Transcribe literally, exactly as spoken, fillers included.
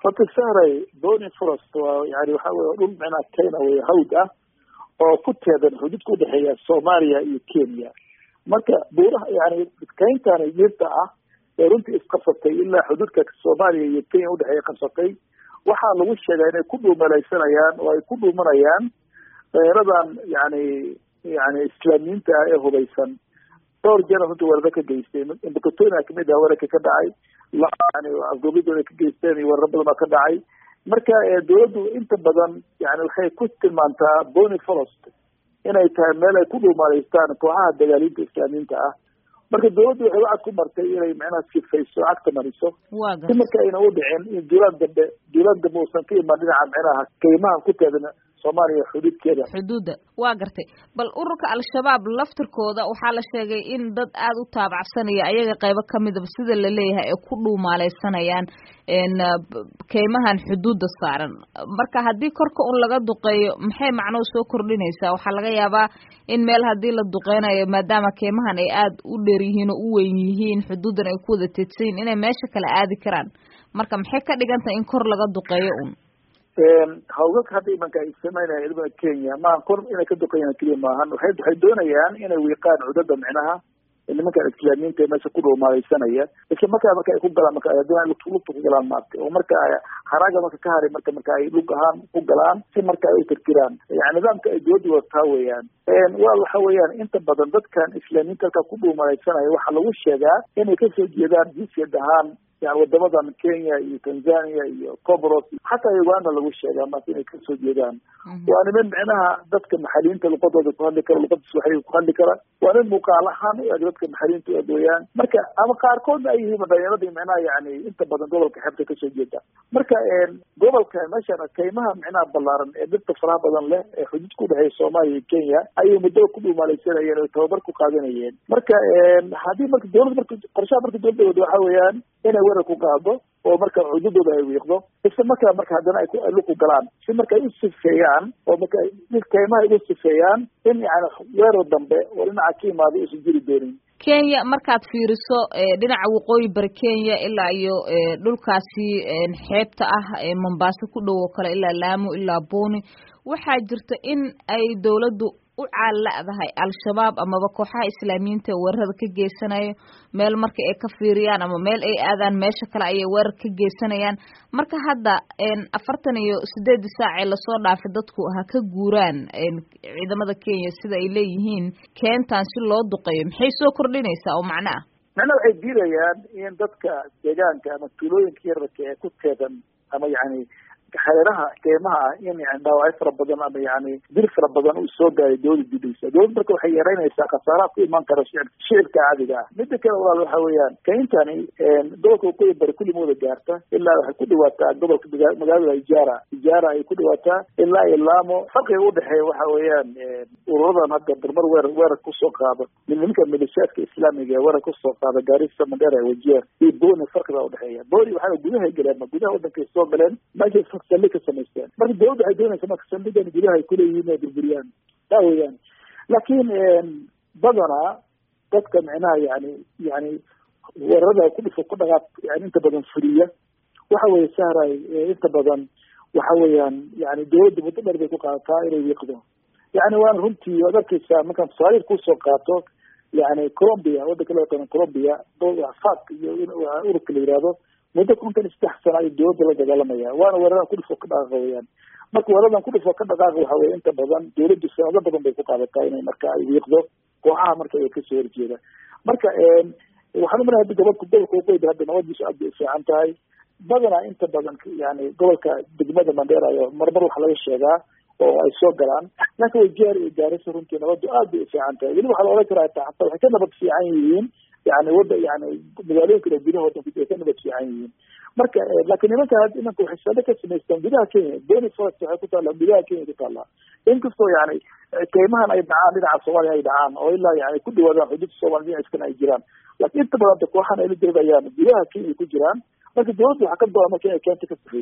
horta saaray Boni Forest waa yani waxa weeye dhul macna Kenya way hawd ah oo ku teedan xuduud ku dhaxeeya Soomaaliya iyo Kenya marka buuraha yani kayntan jirta ah ee runtii isqabsatay ilaa xuduudka Soomaaliya iyo Kenya u dhaxeeya qabsatay waxa lagu sheegay inay ku dhuumalaysanayaan oo ay ku dhuumanayaan beeradan yani yani islaamiinta ee hubaysan dhowr jeer runtii warba ka geystay in Boqortooyada kamid ah warka ka dhacay la yani afgobidooda ka geysteen iyo warba badan ka dhacay marka dawladdu inta badan yani waxay ku tilmaantaa Boni Forest inay tahay meel ay ku dhuumaalaystaan kooxaha dagaalinta islaamiinta ah marka dawladdu waxay wacd ku martay inay macnaha sifayso agta mariso si marka ayna u dhicin in dawlad dambe dawlad dambe uusan ka iman dhinaca macnaha qiimaha ku teedan Soomaaliya xuduudkeeda xuduuda waa gartay bal ururka al-shabaab laftirkooda waxaa la sheegay in dad aad u taabacsanaya ayaga qaybo kamid ah sida la leeyahay ay ku dhuumaalaysanayaan in keymahan xuduuda saaran marka haddii korka un laga duqeeyo maxay macno soo kordhinaysaa waxaa laga yaabaa in meel haddii la duqeynayo maadaama keymahan ay aad u dheer yihiin oo u weyn yihiin xuduudan ay ku wada teedsan inay meesha kale aadi karaan marka maxay ka dhigantahay in kor laga duqeeyo un hawlgalka hadda imanka ay sameynayaan ciidamada Kenya ma kor inay ka duqeeyaan kaliya maahan waxay waxay doonayaan inay wiiqaan cudurada micnaha nimanka islaamiinta meesha ku dhuumalaysanaya isla markaa marka ay ku galaan marka ay doonayaan lugtu ku galaan maartay oo marka haraga marka ka haray marka marka ay lug ahaan ku galaan si marka ay u tirtiraan yani nidaamka ay dawladdu wataa weeyaan een waa waxa weeyaan inta badan dadkan islaamiinta ka ku dhuumalaysanaya waxa lagu sheegaa inay ka soo jeedaan jinsiyad ahaan يعني wadamadan Kenya iyo Tanzania iyo Comoros hatta Uganda lagu sheegaa ma inay ka soo jeedaan waa niman macnaha dadka maxalliinta luqadooda ku hadli kara luqad Soomaali ku hadli kara waa nin muuqaalahan iyo dadka maxalliinta ay doonayaan marka ama qaarkood ay yihiin dhalinyarada macnaha yani inta badan gobolka xabta ka soo jeeda marka een gobolka meesha kaymaha macnaha ballaaran ee dadka faraha badan leh ee xuduud ku dhaxay Soomaaliya iyo Kenya ayay muddo ku dhuumalaysanayeen oo tababar ku qaadanayeen marka een hadii marka dawladda marka qorshaha marka dawladda waxa weeyaan inay weerar ku qaado oo marka xuduudooda ay wiiqdo isla markaa marka haddana ay ku luqu galaan si marka ay u sifeeyaan oo marka kaymaha ay u sifeeyaan in yani weerar dambe oo dhinaca ka imaado isu jiri doonin Kenya markaad fiiriso dhinaca waqooyi bari Kenya ilaa iyo dhulkaasi xeebta ah ee Mombasa ku dhow kale ilaa Lamu ilaa Boni waxaa jirta in ay dawladdu u caaladahay al-shabaab ama kooxaha islaamiinta weerarada ka geysanayo meel marka ay ka fiiriyaan ama meel ay aadaan meesha kale ay weerar ka geysanayaan marka hadda een afartan iyo sideed saac ee la soo dhaafay dadku ha ka guuraan een ciidamada Kenya sida ay leeyihiin keentan si loo duqeeyo maxay soo kordhinaysaa oo macna ah macna waxay diidayaan in dadka deegaanka ama tuulooyinka yararka ee ku teedan ama yani xeeraha keymaha in yani dhaawacyo fara badan ama yani dil fara badan uu soo gaaray dawladda dibisa dawladda marka waxay yareynaysaa khasaaraha ku iman kara shicibka caadiga ah midda kale walaal waxa weeyaan kayntani gobolka waqooyi bari kulli mooda gaarta ilaa waxay ku dhawaataa gobolka magaalada Ijara Ijara ay ku dhawaataa ilaa iyo Lamu farqiga u dhaxeeya waxa weeyaan ururadan hadda barbar weer weer ku soo qaado nimanka milishaadka islaamiga ee weer ku soo qaada Garissa Mandera Wajir iyo Boni farqiga u dhaxeeya Boni waxa gudaha galeen gudaha wadanka soo galeen ma سلك سمستان مرة دولة عدونا سمك سلك أن جلها كل يوم بالبريان داويان لكن بدنا تذكر معناه يعني يعني ورده كل فوق ضغط يعني أنت بدن فرية وحوي سهرة أنت بدن وحويا يعني دولة بتقدر بتوقع طائرة يقضوا يعني وأنا رنتي وذاك الساعة مكان صغير كل سوقاته يعني كولومبيا وده كله كان كولومبيا دولة فاك أوروبا اللي يراده muddo kuntan istixsan ay dawladda la dagaalamaya waana weerarada ku dhifo ka dhaqaaqayaan marka weeraradan ku dhifo ka dhaqaaq waxa weeye inta badan dawladdu sanado badan bay ku qaadataa inay marka ay wiiqdo kooxaha marka ay ka soo horjeeda marka waxaan u marayaa gobolka gobolka waqooyi hadda nabadiisu aad bay u fiican tahay badanaa inta badan yani gobolka degmada Mandera iyo marmar waxa laga sheegaa oo ay soo galaan laakiin way gaari gaaraysa runtii nabadu aad bay u fiican tahay weli waxa la oran karaa xataa waxay ka nabad fiican yihiin يعني وضع يعني مجالين كده بدها وضع في كنا بتشيعين مركا لكن ما كان إنك وحسابك سميستان بدها كين بين الصوت تحكوا على بدها كين تطلع إنك صو يعني كيمان أي دعام من عصوان أي دعام أو إلا يعني كل وضع حدود الصوان دي عشان أي جيران لكن أنت بدك واحد اللي تبغى يعني بدها كين يكون جيران لكن دول حكت دول ما كان كان تكسر